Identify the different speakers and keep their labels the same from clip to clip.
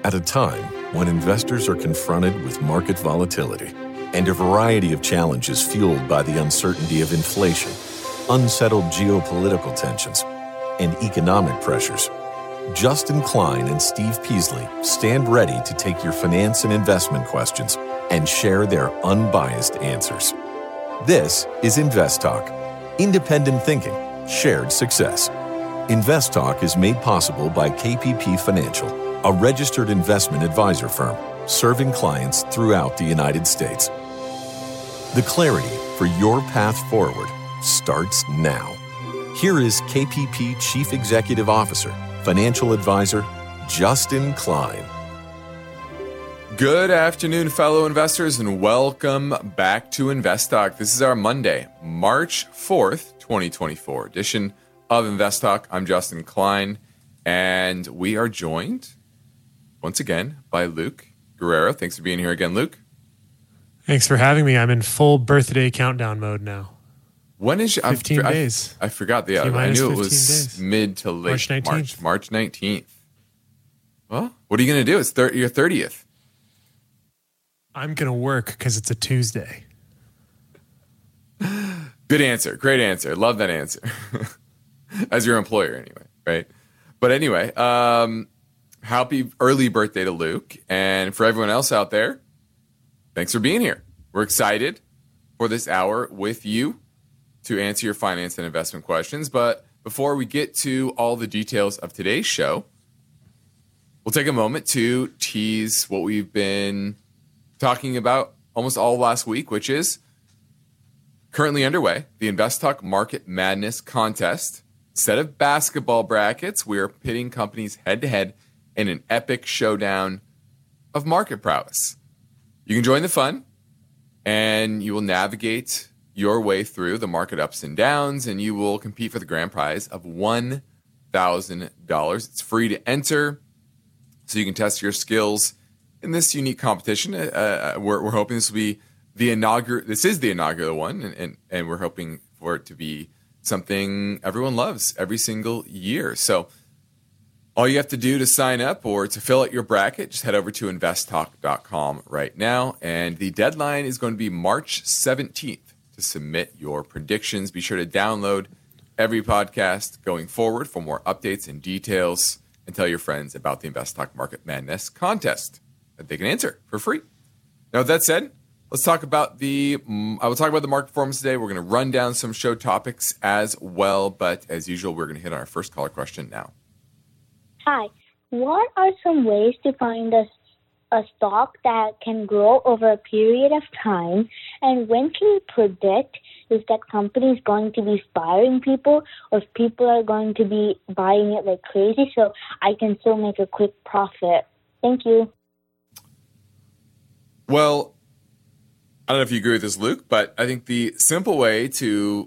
Speaker 1: At a time when investors are confronted with market volatility and a variety of challenges fueled by the uncertainty of inflation, unsettled geopolitical tensions, and economic pressures, Justin Klein and Steve Peasley stand ready to take your finance and investment questions and share their unbiased answers. This is Invest Talk, independent thinking, shared success. Invest Talk is made possible by KPP Financial, a registered investment advisor firm serving clients throughout the United States. The clarity for your path forward starts now. Here is KPP Chief Executive Officer, Financial Advisor, Justin Klein.
Speaker 2: Good afternoon, fellow investors, and welcome back to Invest Talk. This is our Monday, March 4th, 2024 edition of Invest Talk. I'm Justin Klein, and we are joined once again by Luke Guerrero. Thanks for being here again, Luke.
Speaker 3: Thanks for having me. I'm in full birthday countdown mode now.
Speaker 2: When is
Speaker 3: 15 days?
Speaker 2: I forgot the other. I knew it was days. Mid to late
Speaker 3: March 19th.
Speaker 2: March 19th. Well, what are you going to do? It's your 30th.
Speaker 3: I'm going to work because it's a Tuesday.
Speaker 2: Good answer. Great answer. Love that answer. As your employer anyway, right? But anyway, happy early birthday to Luke. And for everyone else out there, thanks for being here. We're excited for this hour with you to answer your finance and investment questions. But before we get to all the details of today's show, we'll take a moment to tease what we've been talking about almost all last week, which is currently underway, the Invest Talk Market Madness Contest. Instead of basketball brackets, we are pitting companies head-to-head in an epic showdown of market prowess. You can join the fun, and you will navigate your way through the market ups and downs, and you will compete for the grand prize of $1,000. It's free to enter, so you can test your skills in this unique competition. We're hoping this will be the inaugural. This is the inaugural one, and we're hoping for it to be something everyone loves every single year. So all you have to do to sign up or to fill out your bracket, just head over to investtalk.com right now. And the deadline is going to be March 17th to submit your predictions. Be sure to download every podcast going forward for more updates and details, and tell your friends about the Invest Talk Market Madness Contest that they can answer for free. Now, with that said, let's talk about I will talk about the market performance today. We're going to run down some show topics as well. But as usual, we're going to hit on our first caller question now.
Speaker 4: Hi. What are some ways to find a stock that can grow over a period of time? And when can you predict if that company is going to be firing people or if people are going to be buying it like crazy so I can still make a quick profit? Thank you.
Speaker 2: Well, I don't know if you agree with this, Luke, but I think the simple way to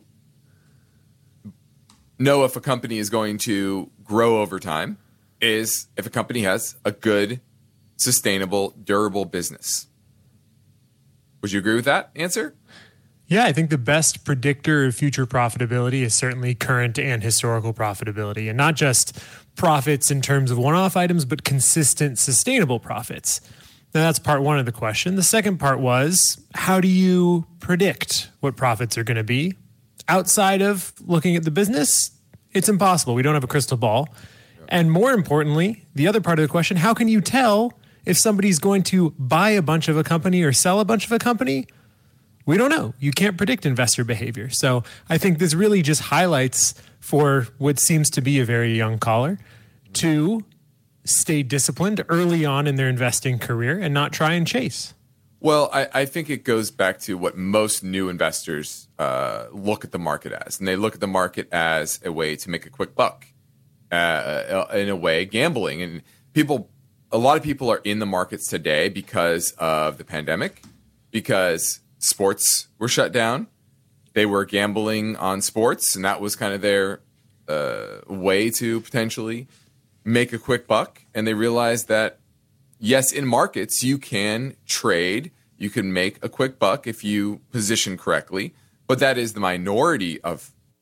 Speaker 2: know if a company is going to grow over time is if a company has a good, sustainable, durable business. Would you agree with that answer?
Speaker 3: Yeah, I think the best predictor of future profitability is certainly current and historical profitability, and not just profits in terms of one-off items, but consistent, sustainable profits. Now, that's part one of the question. The second part was, how do you predict what profits are going to be? Outside of looking at the business, it's impossible. We don't have a crystal ball. And more importantly, the other part of the question, how can you tell if somebody's going to buy a bunch of a company or sell a bunch of a company? We don't know. You can't predict investor behavior. So I think this really just highlights for what seems to be a very young caller to stay disciplined early on in their investing career and not try and chase.
Speaker 2: Well, I think it goes back to what most new investors look at the market as. And they look at the market as a way to make a quick buck. In a way, gambling. And a lot of people are in the markets today because of the pandemic, because sports were shut down. They were gambling on sports, and that was kind of their way to potentially make a quick buck. And they realized that, yes, in markets, you can trade, you can make a quick buck if you position correctly, but that is the minority of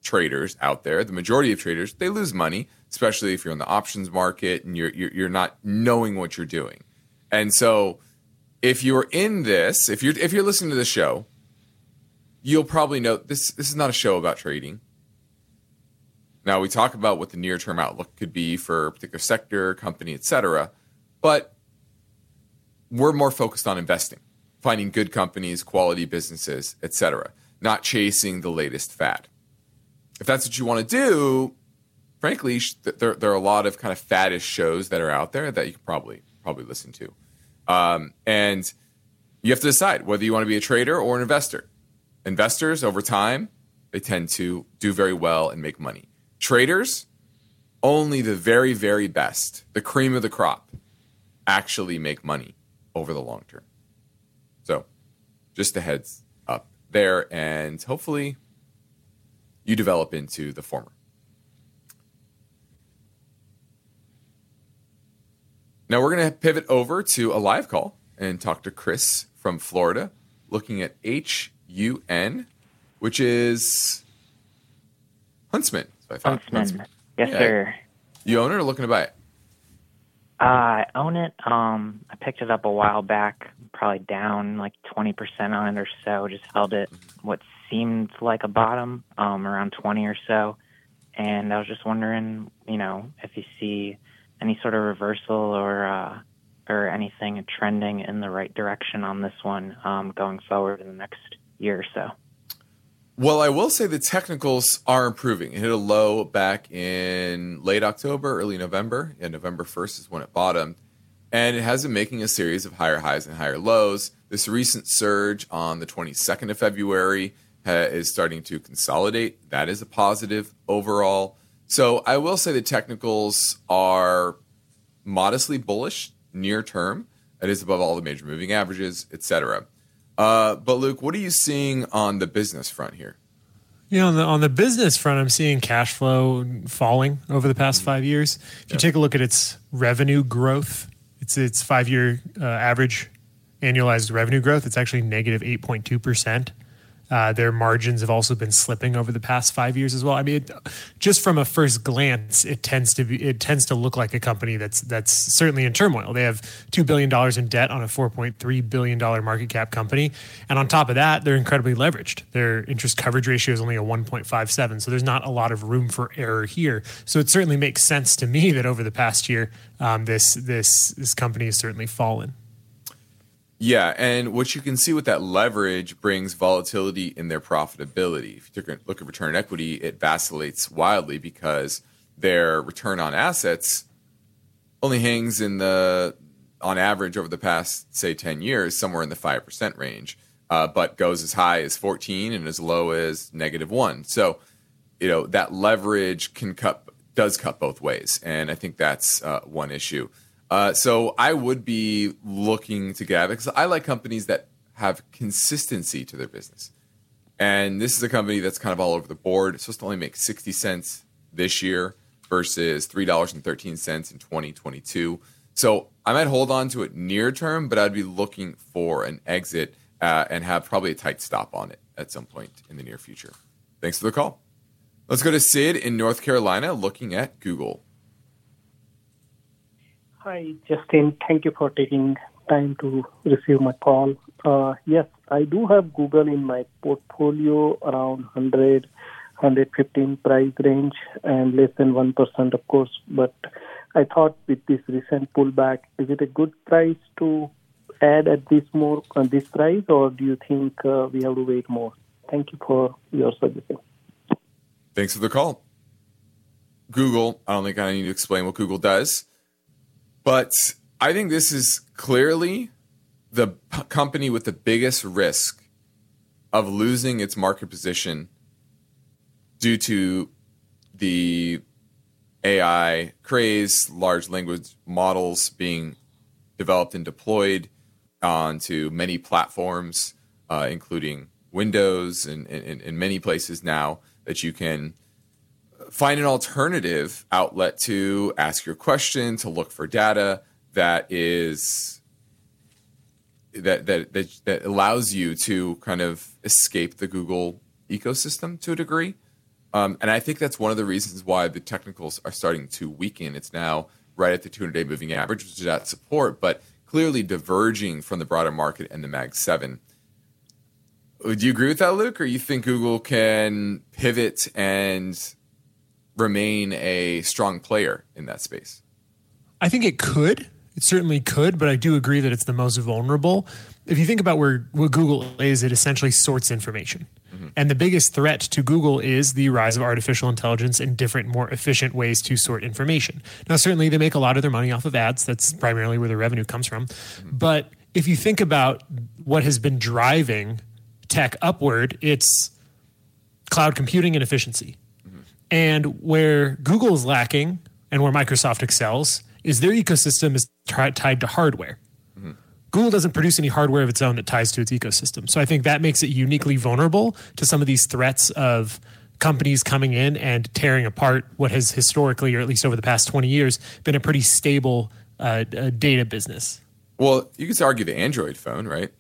Speaker 2: traders out there, the majority of traders, they lose money, especially if you're in the options market and you're not knowing what you're doing. And so if you're in this, if you're listening to the show, you'll probably know this is not a show about trading. Now, we talk about what the near-term outlook could be for a particular sector, company, etc., but we're more focused on investing, finding good companies, quality businesses, etc., not chasing the latest fad. If that's what you want to do, frankly, there are a lot of kind of faddish shows that are out there that you could probably listen to. And you have to decide whether you want to be a trader or an investor. Investors, over time, they tend to do very well and make money. Traders, only the very, very best, the cream of the crop, actually make money over the long term. So just a heads up there, and hopefully you develop into the former. Now we're going to pivot over to a live call and talk to Chris from Florida, looking at HUN, which is Huntsman. So I thought
Speaker 5: Huntsman. Yes, sir.
Speaker 2: You own it or looking to buy it?
Speaker 5: I own it. I picked it up a while back, probably down like 20% on it or so. Just held it what seemed like a bottom, around 20 or so. And I was just wondering, if you see any sort of reversal or anything trending in the right direction on this one going forward in the next year or so.
Speaker 2: Well, I will say the technicals are improving. It hit a low back in late October, early November. And November 1st is when it bottomed. And it has been making a series of higher highs and higher lows. This recent surge on the 22nd of February is starting to consolidate. That is a positive overall. So I will say the technicals are modestly bullish near term. It is above all the major moving averages, etc. But Luke, what are you seeing on the business front here?
Speaker 3: On the business front, I'm seeing cash flow falling over the past 5 years. If you take a look at its revenue growth, its 5-year average annualized revenue growth, it's actually negative 8.2%. Their margins have also been slipping over the past 5 years as well. I mean, just from a first glance, it tends to look like a company that's certainly in turmoil. They have $2 billion in debt on a $4.3 billion market cap company, and on top of that, they're incredibly leveraged. Their interest coverage ratio is only a 1.57, so there's not a lot of room for error here. So it certainly makes sense to me that over the past year, this company has certainly fallen.
Speaker 2: Yeah, and what you can see with that leverage brings volatility in their profitability. If you take a look at return on equity, it vacillates wildly because their return on assets only hangs on average over the past, say, 10 years, somewhere in the 5% range, but goes as high as 14 and as low as -1. So, that leverage does cut both ways, and I think that's one issue. So I would be looking to get it because I like companies that have consistency to their business. And this is a company that's kind of all over the board. It's supposed to only make 60 cents this year versus $3.13 in 2022. So I might hold on to it near term, but I'd be looking for an exit and have probably a tight stop on it at some point in the near future. Thanks for the call. Let's go to Sid in North Carolina looking at Google.
Speaker 6: Hi, Justin. Thank you for taking time to receive my call. Yes, I do have Google in my portfolio around 100, 115 price range and less than 1%, of course. But I thought with this recent pullback, is it a good price to add at this price, or do you think we have to wait more? Thank you for your suggestion.
Speaker 2: Thanks for the call. Google, I don't think I need to explain what Google does. But I think this is clearly the company with the biggest risk of losing its market position due to the AI craze, large language models being developed and deployed onto many platforms, including Windows and many places now that you can find an alternative outlet to ask your question, to look for data that allows you to kind of escape the Google ecosystem to a degree. And I think that's one of the reasons why the technicals are starting to weaken. It's now right at the 200-day moving average, which is at support, but clearly diverging from the broader market and the Mag 7. Would you agree with that, Luke, or you think Google can pivot and remain a strong player in that space?
Speaker 3: I think it could. It certainly could, but I do agree that it's the most vulnerable. If you think about what Google is, it essentially sorts information. Mm-hmm. And the biggest threat to Google is the rise of artificial intelligence and different, more efficient ways to sort information. Now, certainly they make a lot of their money off of ads. That's primarily where their revenue comes from. Mm-hmm. But if you think about what has been driving tech upward, it's cloud computing and efficiency. Mm-hmm. And where Google is lacking and where Microsoft excels is their ecosystem is tied to hardware. Mm-hmm. Google doesn't produce any hardware of its own that ties to its ecosystem. So I think that makes it uniquely vulnerable to some of these threats of companies coming in and tearing apart what has historically, or at least over the past 20 years, been a pretty stable data business.
Speaker 2: Well, you could argue the Android phone, right?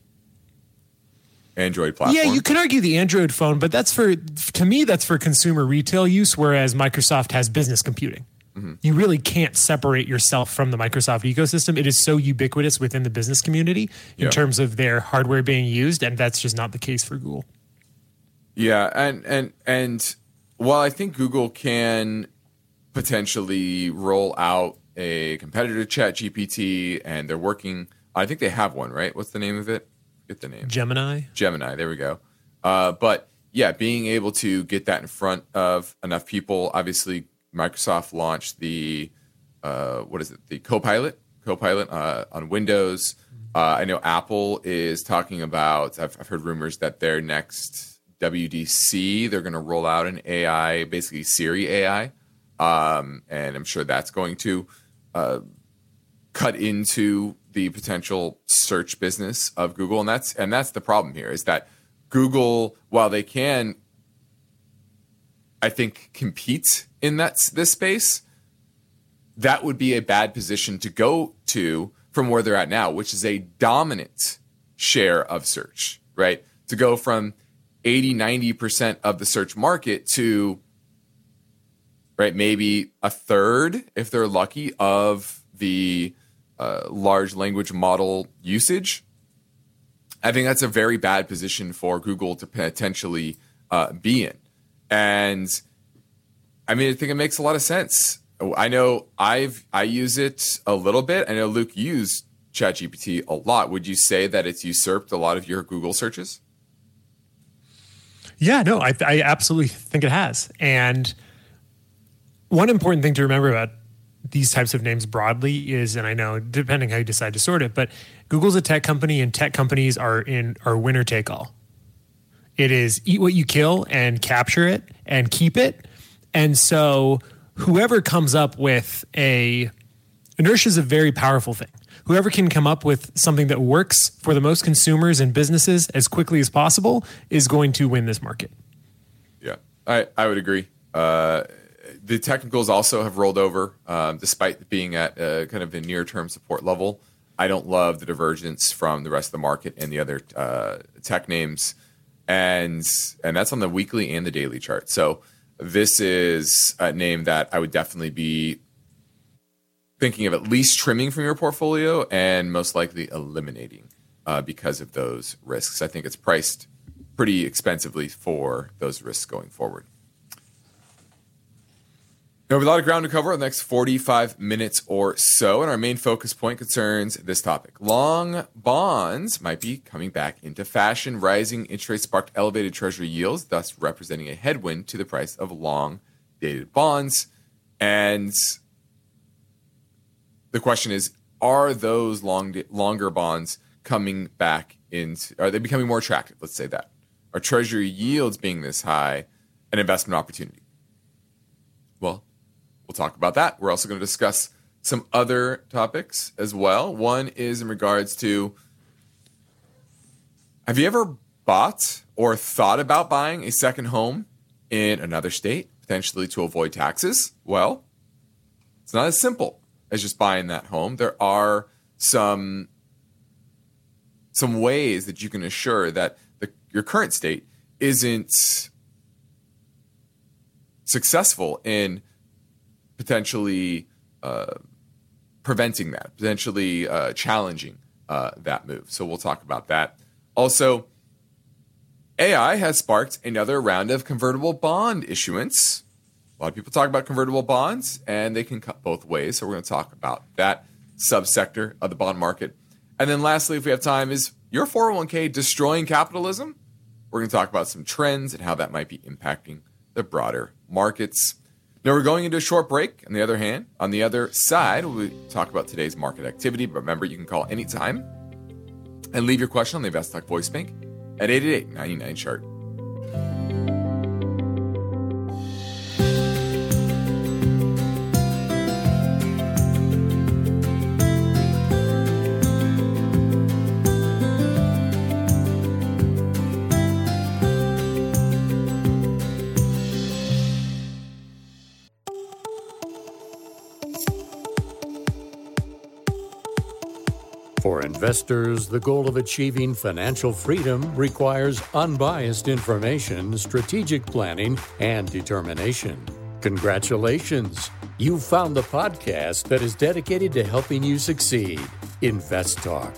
Speaker 2: Android platform.
Speaker 3: Yeah, you could argue the Android phone, but to me, that's for consumer retail use, whereas Microsoft has business computing. Mm-hmm. You really can't separate yourself from the Microsoft ecosystem. It is so ubiquitous within the business community in terms of their hardware being used, and that's just not the case for Google.
Speaker 2: Yeah, and while I think Google can potentially roll out a competitor to ChatGPT, and they're working, I think they have one, right? What's the name of it? Get the name.
Speaker 3: Gemini,
Speaker 2: there we go. But yeah, being able to get that in front of enough people, obviously Microsoft launched the the Copilot on Windows. I know Apple is talking about, I've heard rumors that their next WWDC, they're going to roll out an AI, basically Siri AI. And I'm sure that's going to cut into the potential search business of Google. And that's the problem here, is that Google, while they can, I think, compete in this space, that would be a bad position to go to from where they're at now, which is a dominant share of search, right? To go from 80, 90% of the search market to, right, maybe a third, if they're lucky, of the large language model usage. I think that's a very bad position for Google to potentially be in. And I mean, I think it makes a lot of sense. I know I use it a little bit. I know Luke used ChatGPT a lot. Would you say that it's usurped a lot of your Google searches?
Speaker 3: Yeah, no, I absolutely think it has. And one important thing to remember about these types of names broadly is, and I know depending how you decide to sort it, but Google's a tech company, and tech companies are winner take all. It is eat what you kill and capture it and keep it. And so whoever comes up with inertia is a very powerful thing. Whoever can come up with something that works for the most consumers and businesses as quickly as possible is going to win this market.
Speaker 2: Yeah, I would agree. The technicals also have rolled over, despite being at kind of a near-term support level. I don't love the divergence from the rest of the market and the other tech names, and that's on the weekly and the daily chart. So this is a name that I would definitely be thinking of at least trimming from your portfolio and most likely eliminating because of those risks. I think it's priced pretty expensively for those risks going forward. Now, we have a lot of ground to cover in the next 45 minutes or so, and our main focus point concerns this topic. Long bonds might be coming back into fashion. Rising interest rates sparked elevated treasury yields, thus representing a headwind to the price of long-dated bonds. And the question is, are those longer bonds coming back into, are they becoming more attractive? Let's say that. Are treasury yields being this high an investment opportunity? Well, we'll talk about that. We're also going to discuss some other topics as well. One is in regards to, have you ever bought or thought about buying a second home in another state, potentially to avoid taxes? Well, it's not as simple as just buying that home. There are some ways that you can assure that your current state isn't successful in potentially preventing that, potentially challenging that move. So we'll talk about that. Also, AI has sparked another round of convertible bond issuance. A lot of people talk about convertible bonds, and they can cut both ways. So we're going to talk about that subsector of the bond market. And then lastly, if we have time, is your 401k destroying capitalism? We're going to talk about some trends and how that might be impacting the broader markets. Now we're going into a short break. On the other hand, on the other side, we'll talk about today's market activity. But remember, you can call anytime and leave your question on the InvestTalk Voice Bank at 888-99-CHART.
Speaker 7: For investors, the goal of achieving financial freedom requires unbiased information, strategic planning, and determination. Congratulations! You've found the podcast that is dedicated to helping you succeed. InvestTalk.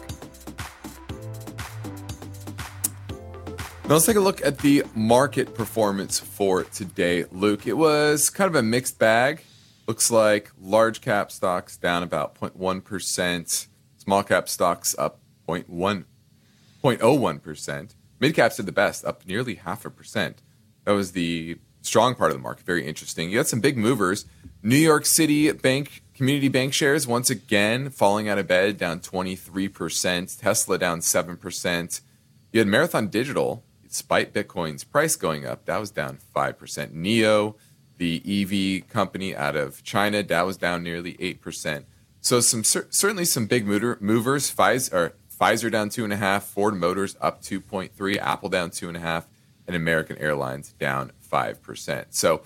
Speaker 2: Now let's take a look at the market performance for today, Luke. It was kind of a mixed bag. Looks like large cap stocks down about 0.1%. Small cap stocks up 0.01%. Mid caps did the best, up nearly 0.5%. That was the strong part of the market. Very interesting. You got some big movers. New York City community bank shares once again falling out of bed, down 23%. Tesla down 7%. You had Marathon Digital, despite Bitcoin's price going up, that was down 5%. NIO, the EV company out of China, that was down nearly 8%. So certainly some big movers. Pfizer down 2.5%, Ford Motors up 2.3%, Apple down 2.5%, and American Airlines down 5%. So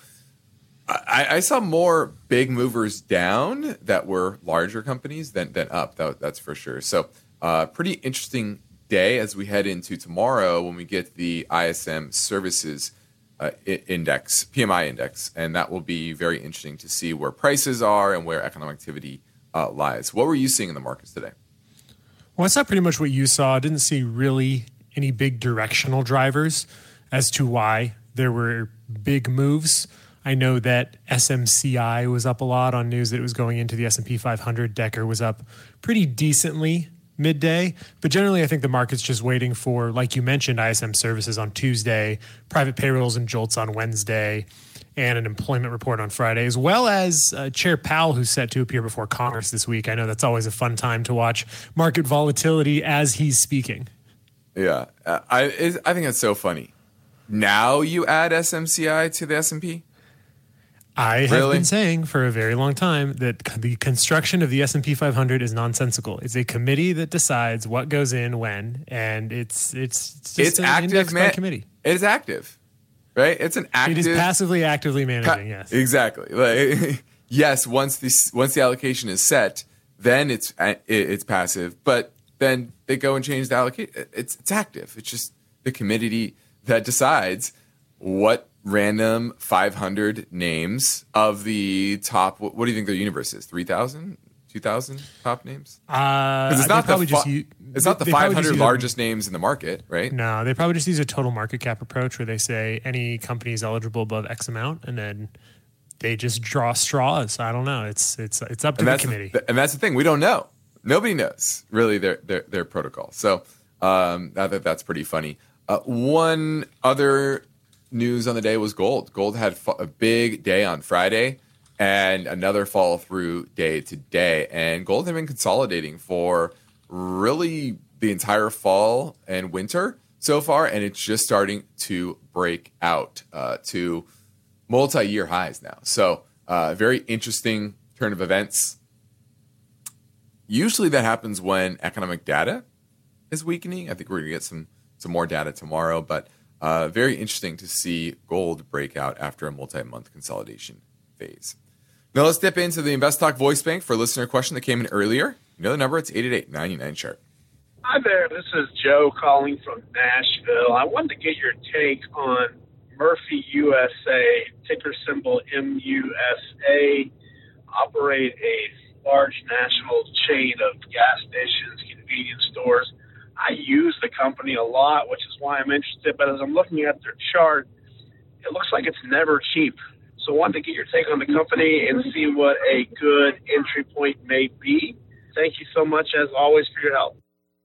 Speaker 2: I saw more big movers down that were larger companies than up. That's for sure. So pretty interesting day as we head into tomorrow when we get the ISM Services index, PMI index, and that will be very interesting to see where prices are and where economic activity lies. What were you seeing in the markets today?
Speaker 3: Well, I saw pretty much what you saw. I didn't see really any big directional drivers as to why there were big moves. I know that SMCI was up a lot on news that it was going into the S&P 500. Decker was up pretty decently midday. But generally, I think the market's just waiting for, like you mentioned, ISM Services on Tuesday, private payrolls and JOLTS on Wednesday, and an employment report on Friday, as well as Chair Powell, who's set to appear before Congress this week. I know that's always a fun time to watch market volatility as he's speaking.
Speaker 2: Yeah, I think that's so funny. Now you add SMCI to the S&P?
Speaker 3: I have been saying for a very long time that the construction of the S&P 500 is nonsensical. It's a committee that decides what goes in when, and it's just an
Speaker 2: active,
Speaker 3: index by committee.
Speaker 2: It is active. Right, it's an active.
Speaker 3: It is passively, actively managing. Yes,
Speaker 2: exactly. Like, yes, once the allocation is set, then it's passive. But then they go and change the allocation. It's active. It's just the committee that decides what random 500 names of the top. What do you think their universe is? 3,000, 2,000 top names? Because it's not it's not the 500 largest names in the market, right?
Speaker 3: No, they probably just use a total market cap approach where they say any company is eligible above X amount, and then they just draw straws. I don't know. It's up to the committee.
Speaker 2: And that's the thing. We don't know. Nobody knows really their protocol. So that's pretty funny. One other news on the day was gold. Gold had a big day on Friday and another fall through day today. And gold had been consolidating for really the entire fall and winter so far, and it's just starting to break out to multi-year highs now. So very interesting turn of events. Usually that happens when economic data is weakening. I think we're going to get some more data tomorrow, but very interesting to see gold break out after a multi-month consolidation phase. Now let's dip into the InvestTalk Voice Bank for a listener question that came in earlier. You know the number, it's 888-99-CHART.
Speaker 8: Hi there, this is Joe calling from Nashville. I wanted to get your take on Murphy USA, ticker symbol MUSA, operate a large national chain of gas stations, convenience stores. I use the company a lot, which is why I'm interested. But as I'm looking at their chart, it looks like it's never cheap. So I wanted to get your take on the company and see what a good entry point may be. Thank you so much, as always, for your help.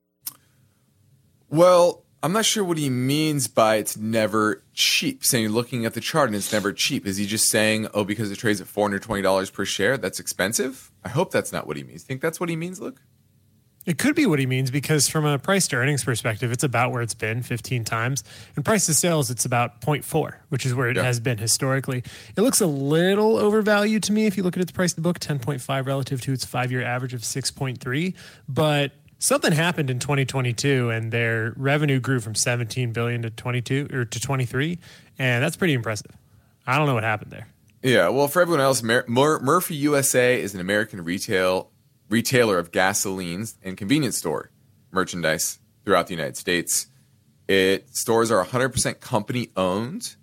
Speaker 2: Well, I'm not sure what he means by it's never cheap. Saying looking at the chart and it's never cheap. Is he just saying, oh, because it trades at $420 per share, that's expensive? I hope that's not what he means. Think that's what he means, Luke?
Speaker 3: It could be what he means, because from a price to earnings perspective, it's about where it's been 15 times. And price to sales, it's about 0.4, which is where it has been historically. It looks a little overvalued to me if you look at its price to book, 10.5 relative to its 5-year average of 6.3. But something happened in 2022, and their revenue grew from 17 billion to 22 or to 23, and that's pretty impressive. I don't know what happened there.
Speaker 2: Yeah, well, for everyone else, Murphy USA is an American retailer of gasolines and convenience store merchandise throughout the United States. Its stores are 100% company owned,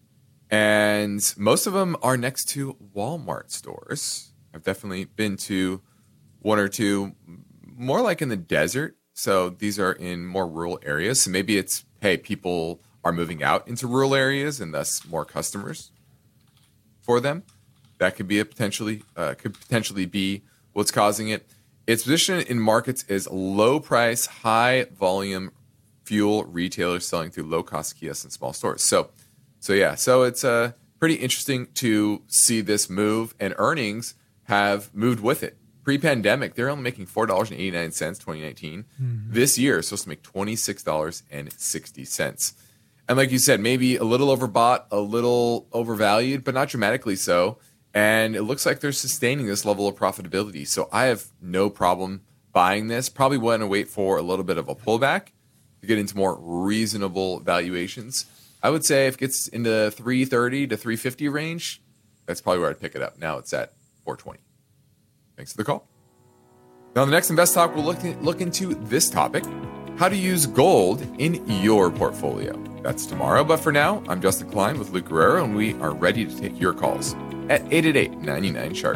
Speaker 2: and most of them are next to Walmart stores. I've definitely been to one or two, more like in the desert. So these are in more rural areas. So maybe it's, hey, people are moving out into rural areas and thus more customers for them. That could be could potentially be what's causing it. Its position in markets is low price, high volume fuel retailers selling through low cost kiosks and small stores. So it's pretty interesting to see this move, and earnings have moved with it. Pre-pandemic, they're only making $4.89, 2019. Mm-hmm. This year, it's supposed to make $26.60. And like you said, maybe a little overbought, a little overvalued, but not dramatically so. And it looks like they're sustaining this level of profitability. So I have no problem buying this. Probably want to wait for a little bit of a pullback to get into more reasonable valuations. I would say if it gets into $330 to $350 range, that's probably where I'd pick it up. Now it's at $420. Thanks for the call. Now, the next Invest Talk, we'll look into this topic: how to use gold in your portfolio. That's tomorrow. But for now, I'm Justin Klein with Luke Guerrero, and we are ready to take your calls at 888-99-CHART.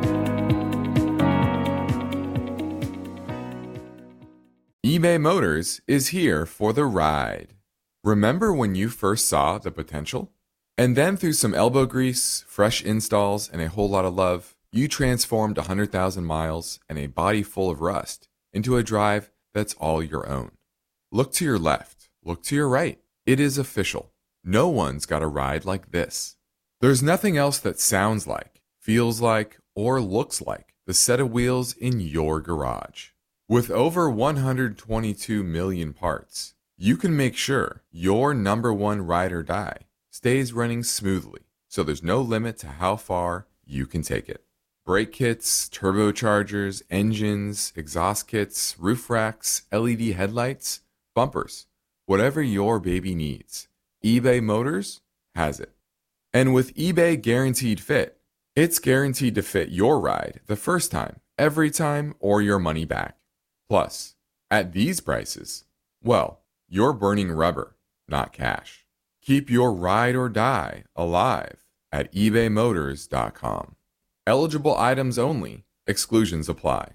Speaker 2: eBay Motors is here for the ride. Remember when you first saw the potential? And then through some elbow grease, fresh installs, and a whole lot of love, you transformed 100,000 miles and a body full of rust into a drive that's all your own. Look to your left. Look to your right. It is official. No one's got a ride like this. There's nothing else that sounds like, feels like, or looks like the set of wheels in your garage. With over 122 million parts, you can make sure your number one ride or die stays running smoothly, so there's no limit to how far you can take it. Brake kits, turbochargers, engines, exhaust kits, roof racks, LED headlights, bumpers, whatever your baby needs, eBay Motors has it. And with eBay Guaranteed Fit, it's guaranteed to fit your ride the first time, every time, or your money back. Plus, at these prices, well, you're burning rubber, not cash. Keep your ride or die alive at ebaymotors.com. Eligible items only. Exclusions apply.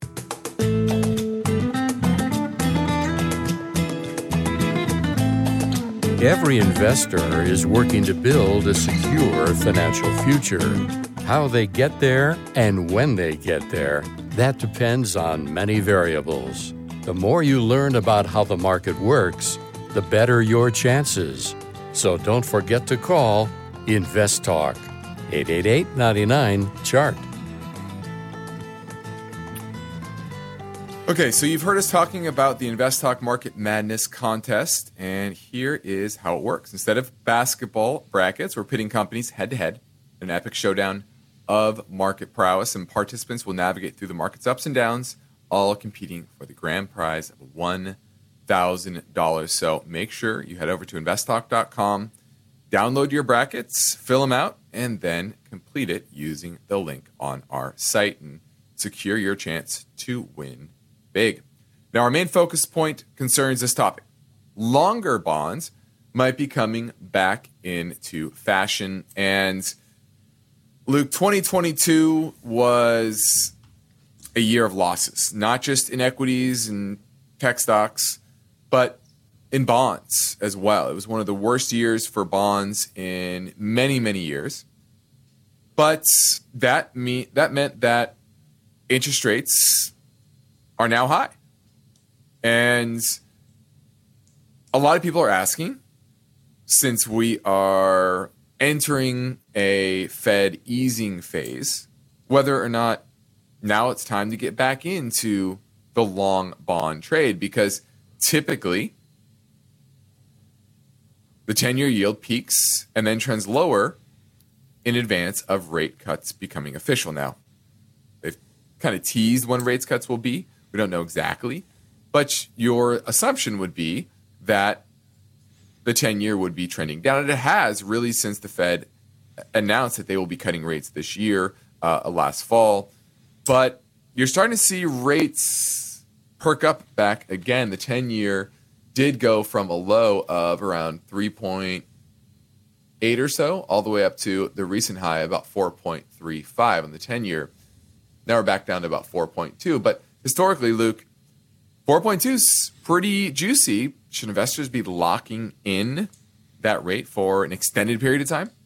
Speaker 7: Every investor is working to build a secure financial future. How they get there and when they get there, that depends on many variables. The more you learn about how the market works, the better your chances. So don't forget to call Invest Talk. 888-99-CHART.
Speaker 2: Okay, so you've heard us talking about the Invest Talk Market Madness contest, and here is how it works. Instead of basketball brackets, we're pitting companies head-to-head in an epic showdown of market prowess, and participants will navigate through the market's ups and downs, all competing for the grand prize of $1,000. So make sure you head over to investtalk.com, download your brackets, fill them out, and then complete it using the link on our site and secure your chance to win big. Now, our main focus point concerns this topic. Longer bonds might be coming back into fashion. And Luke, 2022 was a year of losses, not just in equities and tech stocks, but in bonds as well. It was one of the worst years for bonds in many, many years. But that meant that interest rates are now high. And a lot of people are asking, since we are entering a Fed easing phase, whether or not now it's time to get back into the long bond trade, because typically the 10-year yield peaks and then trends lower in advance of rate cuts becoming official. Now, they've kind of teased when rates cuts will be. We don't know exactly. But your assumption would be that the 10-year would be trending down. And it has really since the Fed announced that they will be cutting rates this year, last fall. But you're starting to see rates perk up back again. The 10-year did go from a low of around 3.8 or so, all the way up to the recent high of about 4.35 on the 10-year. Now we're back down to about 4.2. But historically, Luke, 4.2 is pretty juicy. Should investors be locking in that rate for an extended period of time?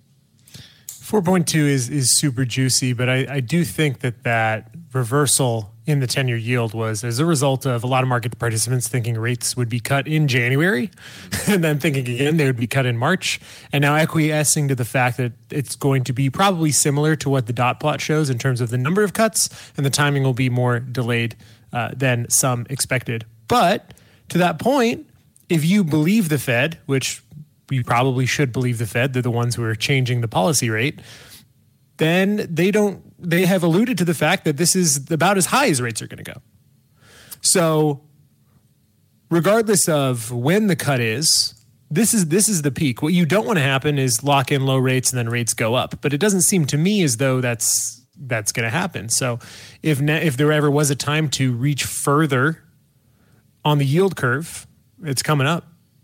Speaker 3: 4.2 is super juicy, but I do think that reversal in the 10-year yield was as a result of a lot of market participants thinking rates would be cut in January and then thinking again they would be cut in March, and now acquiescing to the fact that it's going to be probably similar to what the dot plot shows in terms of the number of cuts, and the timing will be more delayed than some expected. But to that point, if you believe the Fed, which you probably should believe the Fed, they're the ones who are changing the policy rate, then they have alluded to the fact that this is about as high as rates are going to go. So regardless of when the cut is, this is the peak. What you don't want to happen is lock in low rates and then rates go up. But it doesn't seem to me as though that's going to happen. So if there ever was a time to reach further on the yield curve, it's coming up.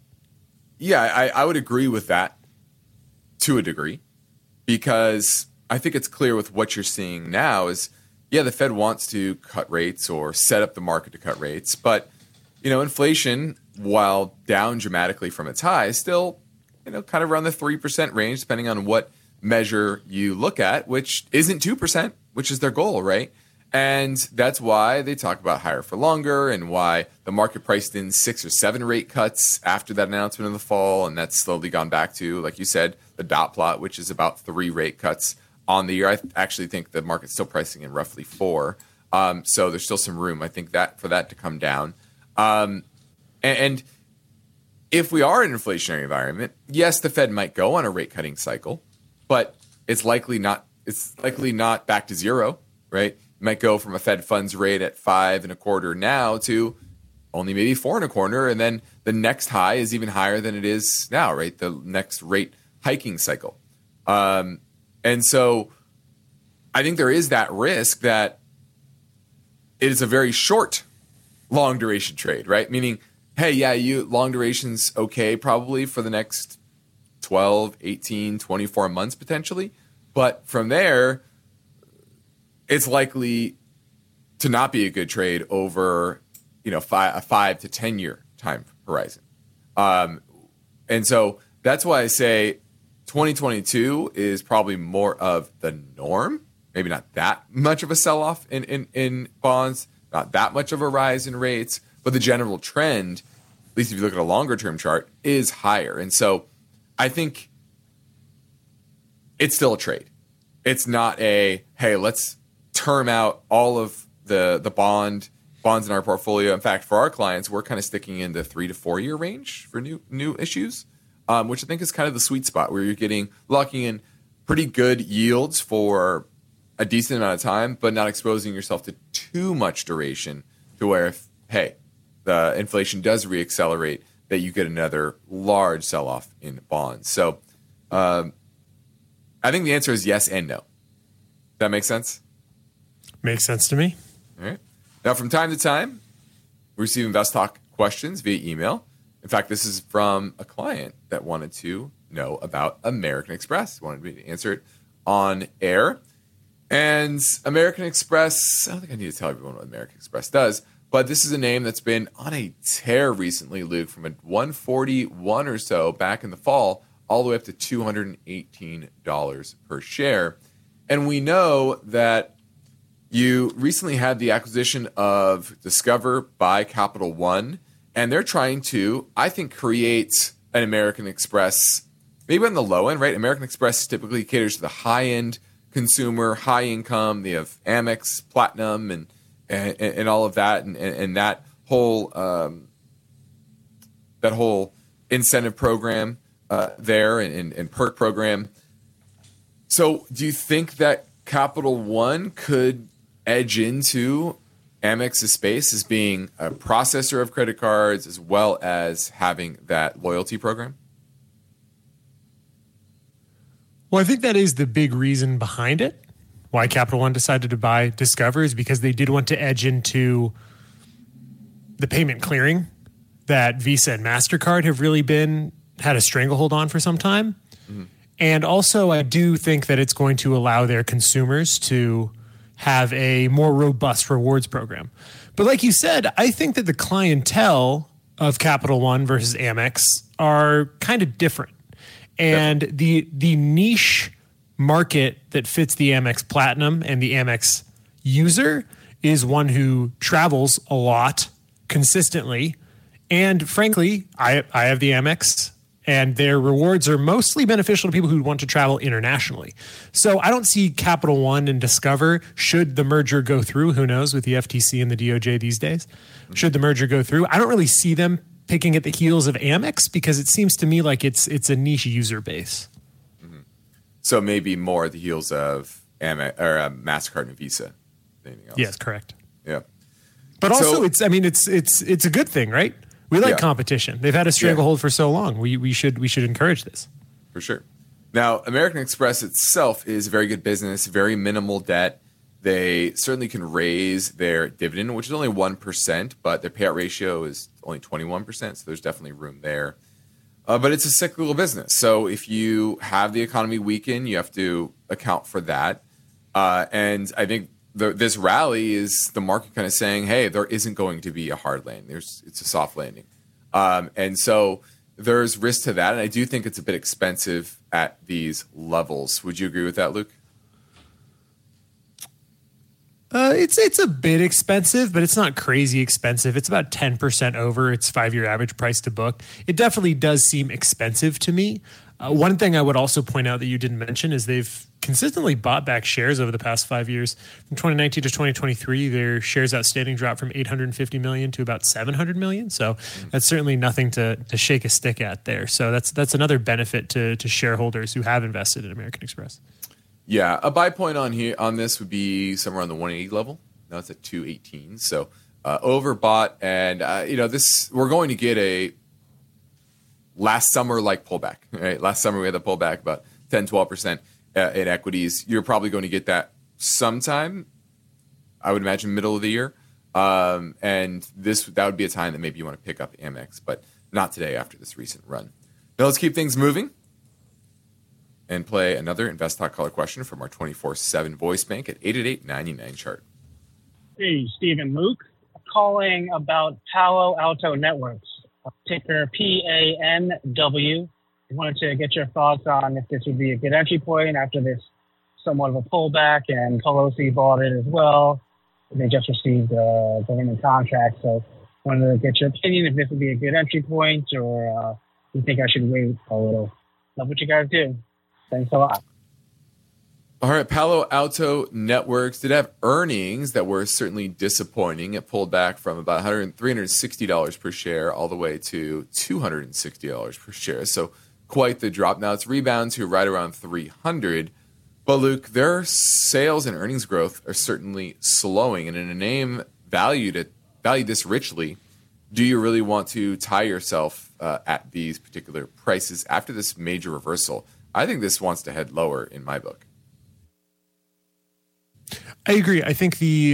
Speaker 2: Yeah, I would agree with that to a degree, because I think it's clear with what you're seeing now is, yeah, the Fed wants to cut rates or set up the market to cut rates. But, inflation, while down dramatically from its high, is still, kind of around the 3% range, depending on what measure you look at, which isn't 2%, which is their goal, right? And that's why they talk about higher for longer, and why the market priced in 6 or 7 rate cuts after that announcement in the fall. And that's slowly gone back to, like you said, the dot plot, which is about 3 rate cuts on the year. I actually think the market's still pricing in roughly 4. So there's still some room, I think, that for that to come down. And if we are in an inflationary environment, yes, the Fed might go on a rate cutting cycle, but it's likely not back to zero, right? You might go from a Fed funds rate at 5.25 now to only maybe 4.25, and then the next high is even higher than it is now, right? The next rate hiking cycle. And so I think there is that risk that it is a very short long duration trade, right? Meaning, hey, yeah, long duration's okay probably for the next 12, 18, 24 months potentially. But from there, it's likely to not be a good trade over, a 5 to 10 year time horizon. And so that's why I say 2022 is probably more of the norm. Maybe not that much of a sell-off in bonds, not that much of a rise in rates, but the general trend, at least if you look at a longer-term chart, is higher. And so I think it's still a trade. It's not a, hey, let's term out all of the bonds in our portfolio. In fact, for our clients, we're kind of sticking in the 3 to 4 year range for new issues, which I think is kind of the sweet spot where you're locking in pretty good yields for a decent amount of time, but not exposing yourself to too much duration to where if, hey, the inflation does reaccelerate, that you get another large sell-off in bonds. So I think the answer is yes and no. Does that make sense?
Speaker 3: Makes sense to me.
Speaker 2: All right. Now, from time to time, we receive Invest Talk questions via email. In fact, this is from a client that wanted to know about American Express, wanted me to answer it on air. And American Express, I don't think I need to tell everyone what American Express does, but this is a name that's been on a tear recently, Luke, from a 141 or so back in the fall, all the way up to $218 per share. And we know that you recently had the acquisition of Discover by Capital One, and they're trying to, I think, create an American Express, maybe on the low end, right? American Express typically caters to the high-end consumer, high income. They have Amex, Platinum, and all of that, and that whole incentive program there and perk program. So, do you think that Capital One could edge into Amex's space as being a processor of credit cards as well as having that loyalty program?
Speaker 3: Well, I think that is the big reason behind it. Why Capital One decided to buy Discover is because they did want to edge into the payment clearing that Visa and MasterCard have really had a stranglehold on for some time. Mm-hmm. And also, I do think that it's going to allow their consumers to have a more robust rewards program. But like you said, I think that the clientele of Capital One versus Amex are kind of different. And the niche market that fits the Amex Platinum and the Amex user is one who travels a lot consistently. And frankly, I have the Amex, and their rewards are mostly beneficial to people who want to travel internationally. So I don't see Capital One and Discover, should the merger go through, who knows, with the FTC and the DOJ these days, should the merger go through, I don't really see them picking at the heels of Amex because it seems to me like it's a niche user base.
Speaker 2: Mm-hmm. So maybe more at the heels of Amex or MasterCard and Visa than anything else.
Speaker 3: Yes, correct.
Speaker 2: Yeah.
Speaker 3: But also it's a good thing, right? We like competition. They've had a stranglehold for so long. We should encourage this.
Speaker 2: For sure. Now, American Express itself is a very good business, very minimal debt. They certainly can raise their dividend, which is only 1%, but their payout ratio is only 21%, so there's definitely room there. But it's a cyclical business. So if you have the economy weaken, you have to account for that. And I think this rally is the market kind of saying, hey, there isn't going to be a hard landing. It's a soft landing. And so there's risk to that. And I do think it's a bit expensive at these levels. Would you agree with that, Luke?
Speaker 3: It's a bit expensive, but it's not crazy expensive. It's about 10% over its 5-year average price to book. It definitely does seem expensive to me. One thing I would also point out that you didn't mention is they've consistently bought back shares over the past 5 years. From 2019 to 2023, their shares outstanding dropped from 850 million to about 700 million. So that's certainly nothing to shake a stick at there. So that's another benefit to shareholders who have invested in American Express.
Speaker 2: Yeah, a buy point on this would be somewhere on the 180 level. Now it's at 218, so overbought, and we're going to get a last summer like pullback. Right, last summer we had the pullback about 10-12% in equities. You're probably going to get that sometime. I would imagine middle of the year, and that would be a time that maybe you want to pick up Amex, but not today after this recent run. Now let's keep things moving and play another Invest Talk caller question from our 24/7 voice bank at 888-99-CHART.
Speaker 9: Hey, Stephen, Luke. Calling about Palo Alto Networks, ticker PANW. I wanted to get your thoughts on if this would be a good entry point after this somewhat of a pullback, and Pelosi bought it as well. They just received a government contract, so wanted to get your opinion if this would be a good entry point, or you think I should wait a little. Love what you guys do. Thanks a lot.
Speaker 2: All right, Palo Alto Networks did have earnings that were certainly disappointing. It pulled back from about $360 per share all the way to $260 per share. So quite the drop. Now it's rebound to right around 300. But Luke, their sales and earnings growth are certainly slowing. And in a name valued this richly, do you really want to tie yourself at these particular prices after this major reversal? I think this wants to head lower in my book.
Speaker 3: I agree. I think the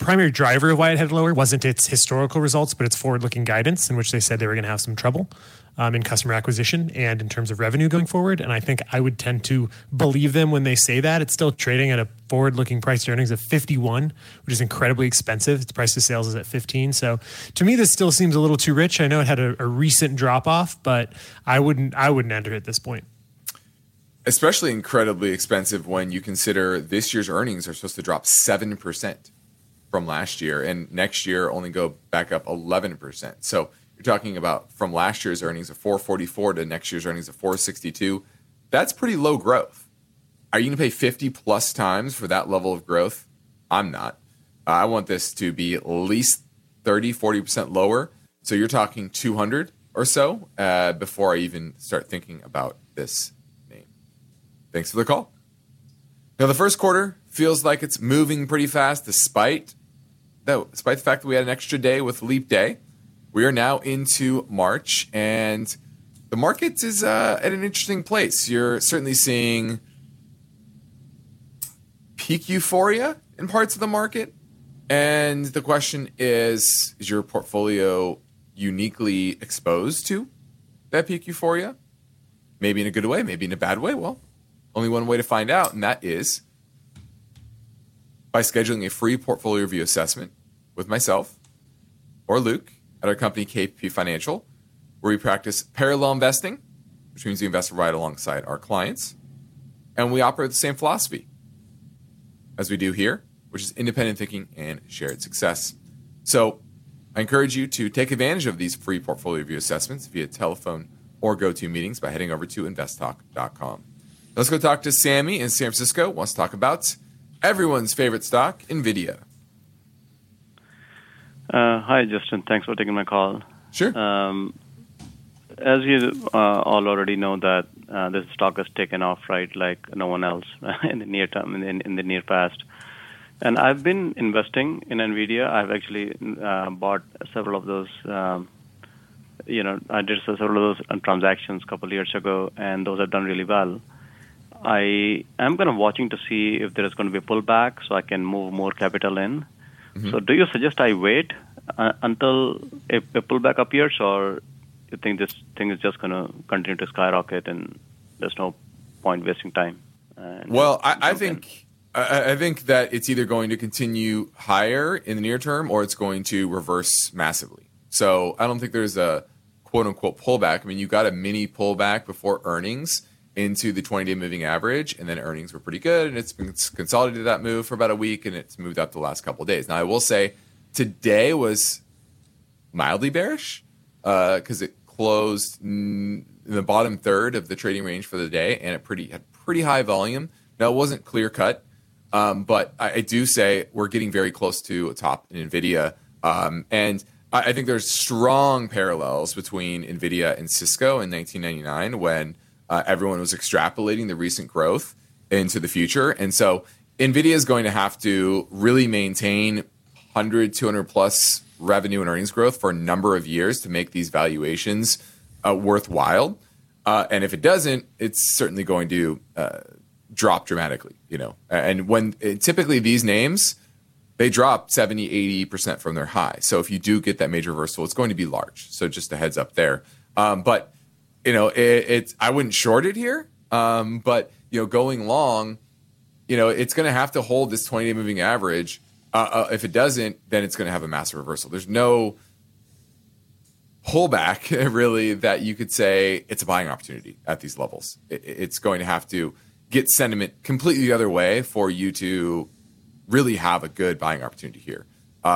Speaker 3: primary driver of why it had lower wasn't its historical results, but its forward-looking guidance, in which they said they were going to have some trouble in customer acquisition and in terms of revenue going forward. And I think I would tend to believe them when they say that. It's still trading at a forward-looking price to earnings of 51, which is incredibly expensive. Its price to sales is at 15. So to me, this still seems a little too rich. I know it had a recent drop-off, but I wouldn't enter at this point.
Speaker 2: Especially incredibly expensive when you consider this year's earnings are supposed to drop 7% from last year, and next year only go back up 11%. So you're talking about from last year's earnings of 444 to next year's earnings of 462. That's pretty low growth. Are you going to pay 50 plus times for that level of growth? I'm not. I want this to be at least 30, 40% lower. So you're talking 200 or so before I even start thinking about this name. Thanks for the call. Now, the first quarter feels like it's moving pretty fast despite the fact that we had an extra day with leap day. We are now into March, and the market is at an interesting place. You're certainly seeing peak euphoria in parts of the market. And the question is your portfolio uniquely exposed to that peak euphoria? Maybe in a good way, maybe in a bad way. Well, only one way to find out, and that is by scheduling a free portfolio review assessment with myself or Luke at our company KPP Financial, where we practice parallel investing, which means we invest right alongside our clients, and we operate the same philosophy as we do here, which is independent thinking and shared success. So I encourage you to take advantage of these free portfolio review assessments via telephone or go-to meetings by heading over to investtalk.com. Let's go talk to Sammy in San Francisco. Wants to talk about everyone's favorite stock, NVIDIA.
Speaker 10: Hi, Justin. Thanks for taking my call.
Speaker 2: Sure.
Speaker 10: As you all already know that this stock has taken off, right, like no one else in the near term, in the near past. And I've been investing in NVIDIA. I've actually bought several of those. I did several of those transactions a couple of years ago, and those have done really well. I am kind of watching to see if there is going to be a pullback so I can move more capital in. Mm-hmm. So do you suggest I wait until a pullback appears, or you think this thing is just going to continue to skyrocket and there's no point wasting time?
Speaker 2: Well, I think that it's either going to continue higher in the near term or it's going to reverse massively. So I don't think there's a quote-unquote pullback. I mean, you got a mini pullback before earnings into the 20-day moving average, and then earnings were pretty good, and it's been consolidated that move for about a week, and it's moved up the last couple of days. Now, I will say today was mildly bearish because it closed in the bottom third of the trading range for the day, and it had pretty high volume. Now, it wasn't clear-cut, but I do say we're getting very close to a top in NVIDIA, and I think there's strong parallels between NVIDIA and Cisco in 1999 when everyone was extrapolating the recent growth into the future. And so NVIDIA is going to have to really maintain 100, 200 plus revenue and earnings growth for a number of years to make these valuations worthwhile. And if it doesn't, it's certainly going to drop dramatically, And when typically these names, they drop 70, 80% from their high. So if you do get that major reversal, it's going to be large. So just a heads up there. But I wouldn't short it here, but going long, it's going to have to hold this 20-day moving average. If it doesn't, then it's going to have a massive reversal. There's no pullback really that you could say it's a buying opportunity at these levels. It's going to have to get sentiment completely the other way for you to really have a good buying opportunity here.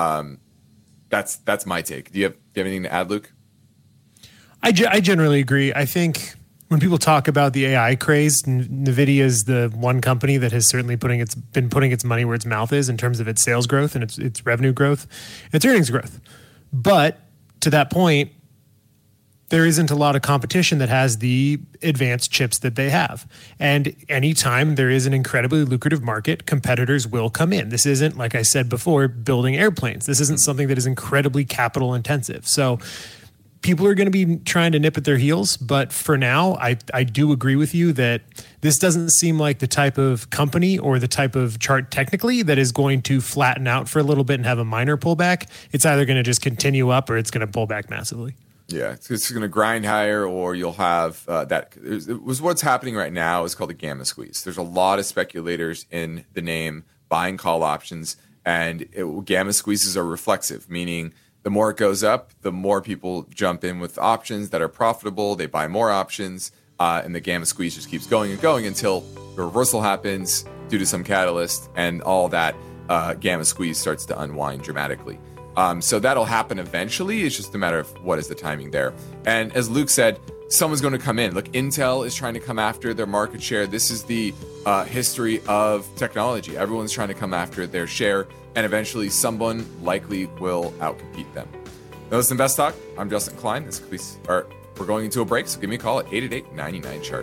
Speaker 2: That's my take. Do you have anything to add, Luke?
Speaker 3: I generally agree. I think when people talk about the AI craze, NVIDIA is the one company that has certainly been putting its money where its mouth is in terms of its sales growth and its revenue growth, its earnings growth. But to that point, there isn't a lot of competition that has the advanced chips that they have. And anytime there is an incredibly lucrative market, competitors will come in. This isn't, like I said before, building airplanes. This isn't something that is incredibly capital intensive. So people are going to be trying to nip at their heels. But for now, I do agree with you that this doesn't seem like the type of company or the type of chart technically that is going to flatten out for a little bit and have a minor pullback. It's either going to just continue up or it's going to pull back massively.
Speaker 2: Yeah, it's going to grind higher, or you'll have that. It was what's happening right now is called a gamma squeeze. There's a lot of speculators in the name buying call options, and gamma squeezes are reflexive, meaning the more it goes up, the more people jump in with options that are profitable. They buy more options, and the gamma squeeze just keeps going and going until the reversal happens due to some catalyst, and all that gamma squeeze starts to unwind dramatically. So that'll happen eventually. It's just a matter of what is the timing there. And as Luke said, someone's going to come in. Look, Intel is trying to come after their market share. This is the history of technology. Everyone's trying to come after their share, and eventually someone likely will outcompete them. That was Invest Talk. I'm Justin Klein. We're going into a break, so give me a call at 888-99-CHART.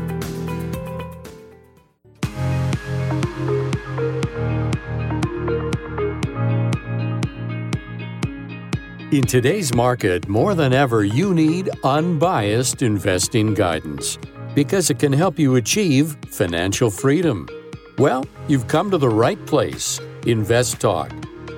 Speaker 7: In today's market, more than ever, you need unbiased investing guidance because it can help you achieve financial freedom. Well, you've come to the right place. Invest Talk,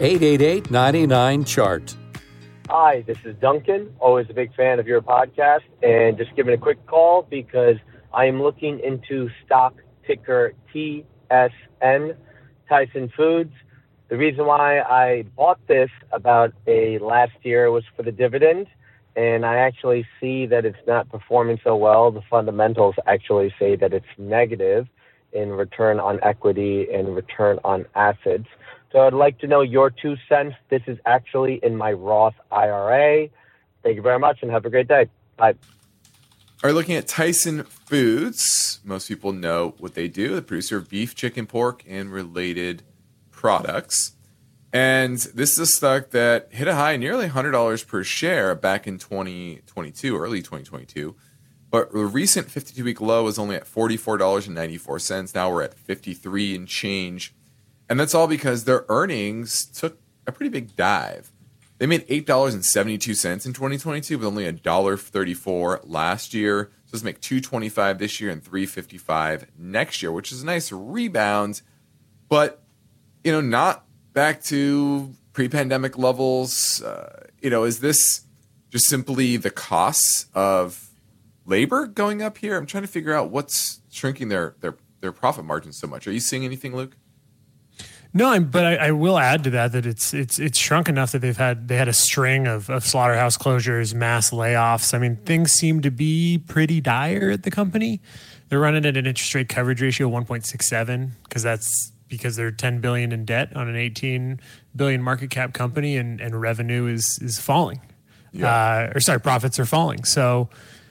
Speaker 7: 888-99-CHART.
Speaker 11: Hi, this is Duncan. Always a big fan of your podcast, and just giving a quick call because I am looking into stock ticker TSN, Tyson Foods. The reason why I bought this about last year was for the dividend, and I actually see that it's not performing so well. The fundamentals actually say that it's negative in return on equity and return on assets. So I'd like to know your 2 cents. This is actually in my Roth IRA. Thank you very much, and have a great day. Bye.
Speaker 2: Are looking at Tyson Foods. Most people know what they do. The producer of beef, chicken, pork, and related products. And this is a stock that hit a high nearly $100 per share back in 2022, early 2022. But the recent 52-week low was only at $44.94. Now we're at 53 and change. And that's all because their earnings took a pretty big dive. They made $8.72 in 2022 with only $1.34 last year. So let's make $2.25 this year and $3.55 next year, which is a nice rebound. But not back to pre-pandemic levels. Is this just simply the costs of labor going up here? I'm trying to figure out what's shrinking their profit margins so much. Are you seeing anything, Luke?
Speaker 3: No, but I will add to that it's shrunk enough that they had a string of slaughterhouse closures, mass layoffs. I mean, things seem to be pretty dire at the company. They're running at an interest rate coverage ratio of 1.67 because they're $10 billion in debt on an $18 billion market cap company, and revenue is falling. Yeah. Profits are falling. So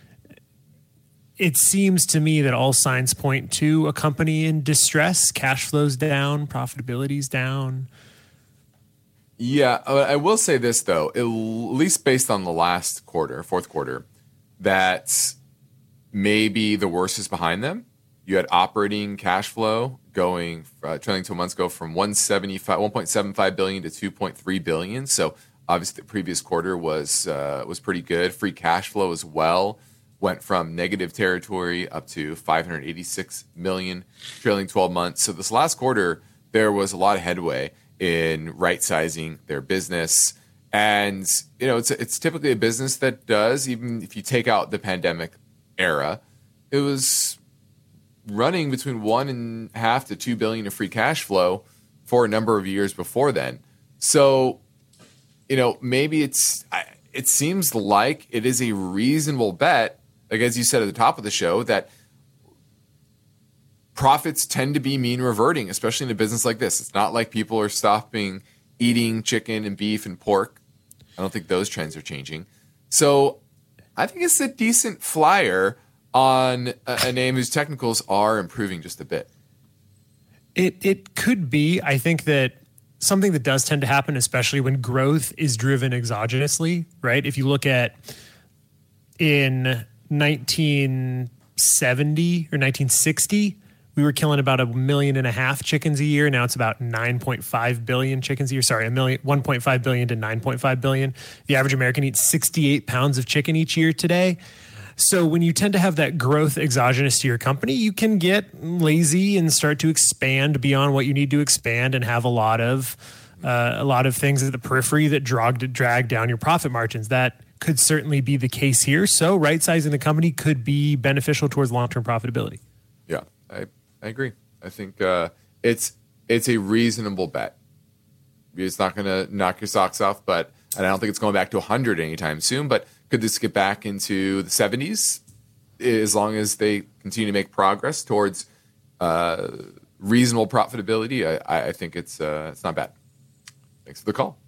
Speaker 3: it seems to me that all signs point to a company in distress. Cash flow's down, profitability's down.
Speaker 2: Yeah, I will say this, though, at least based on the last quarter, fourth quarter, that maybe the worst is behind them. You had operating cash flow going trailing 2 months ago from $1.75 billion to $2.3 billion. So obviously the previous quarter was pretty good. Free cash flow as well went from negative territory up to $586 million trailing 12 months. So this last quarter there was a lot of headway in right-sizing their business. And it's typically a business that does, even if you take out the pandemic era, it was running between $1.5 to $2 billion of free cash flow for a number of years before then. So, maybe it seems like it is a reasonable bet, like as you said at the top of the show, that profits tend to be mean reverting, especially in a business like this. It's not like people are stopping eating chicken and beef and pork. I don't think those trends are changing. So I think it's a decent flyer on a name whose technicals are improving just a bit.
Speaker 3: It could be. I think that something that does tend to happen, especially when growth is driven exogenously, right? If you look at in 1970 or 1960, we were killing about 1.5 million chickens a year. Now it's about 9.5 billion chickens a year. Sorry, 1.5 billion to 9.5 billion. The average American eats 68 pounds of chicken each year today. So when you tend to have that growth exogenous to your company, you can get lazy and start to expand beyond what you need to expand and have a lot of things at the periphery that drag down your profit margins. That could certainly be the case here. So right-sizing the company could be beneficial towards long-term profitability.
Speaker 2: Yeah, I agree. I think it's a reasonable bet. It's not going to knock your socks off, and I don't think it's going back to 100 anytime soon, but could this get back into the 70s as long as they continue to make progress towards reasonable profitability? I think it's not bad. Thanks for the call.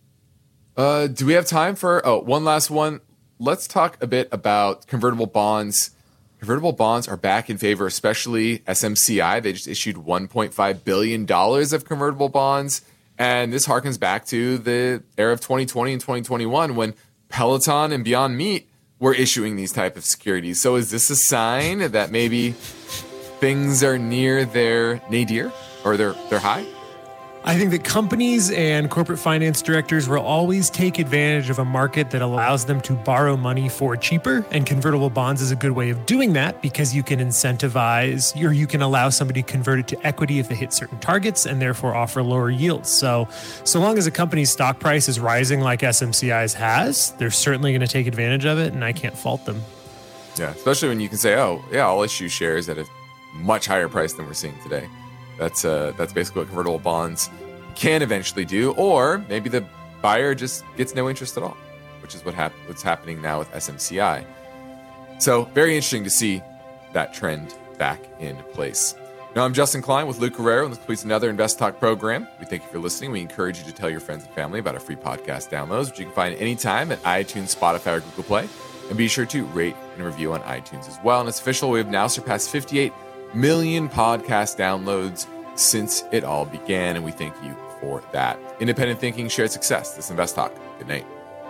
Speaker 2: Do we have time for one last one? Let's talk a bit about convertible bonds. Convertible bonds are back in favor, especially SMCI. They just issued $1.5 billion of convertible bonds. And this harkens back to the era of 2020 and 2021 when Peloton and Beyond Meat were issuing these type of securities. So is this a sign that maybe things are near their nadir or their high?
Speaker 3: I think that companies and corporate finance directors will always take advantage of a market that allows them to borrow money for cheaper, and convertible bonds is a good way of doing that because you can incentivize, or you can allow somebody to convert it to equity if they hit certain targets and therefore offer lower yields. So long as a company's stock price is rising like SMCI's has, they're certainly going to take advantage of it, and I can't fault them.
Speaker 2: Yeah, especially when you can say, oh, yeah, I'll issue shares at a much higher price than we're seeing today. That's basically what convertible bonds can eventually do, or maybe the buyer just gets no interest at all, which is what's happening now with SMCI. So very interesting to see that trend back in place. Now, I'm Justin Klein with Luke Guerrero, and this completes another Invest Talk program. We thank you for listening. We encourage you to tell your friends and family about our free podcast downloads, which you can find anytime at iTunes, Spotify, or Google Play. And be sure to rate and review on iTunes as well. And it's official, we have now surpassed 58 million podcast downloads since it all began, and we thank you for that. Independent thinking, shared success. This is Invest Talk. Good night.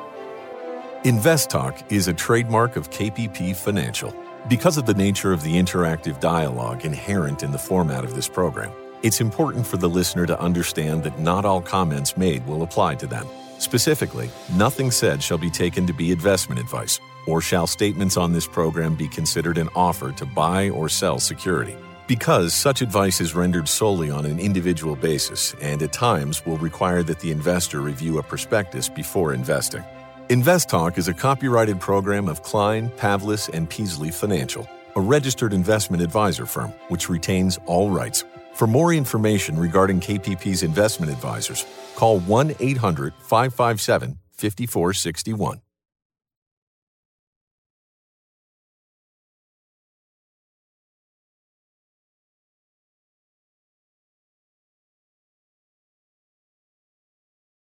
Speaker 1: Invest Talk is a trademark of KPP Financial. Because of the nature of the interactive dialogue inherent in the format of this program, it's important for the listener to understand that not all comments made will apply to them. Specifically, nothing said shall be taken to be investment advice, or shall statements on this program be considered an offer to buy or sell security. Because such advice is rendered solely on an individual basis and at times will require that the investor review a prospectus before investing. Invest Talk is a copyrighted program of Klein, Pavlis, and Peasley Financial, a registered investment advisor firm which retains all rights. For more information regarding KPP's investment advisors, call 1-800-557-5461.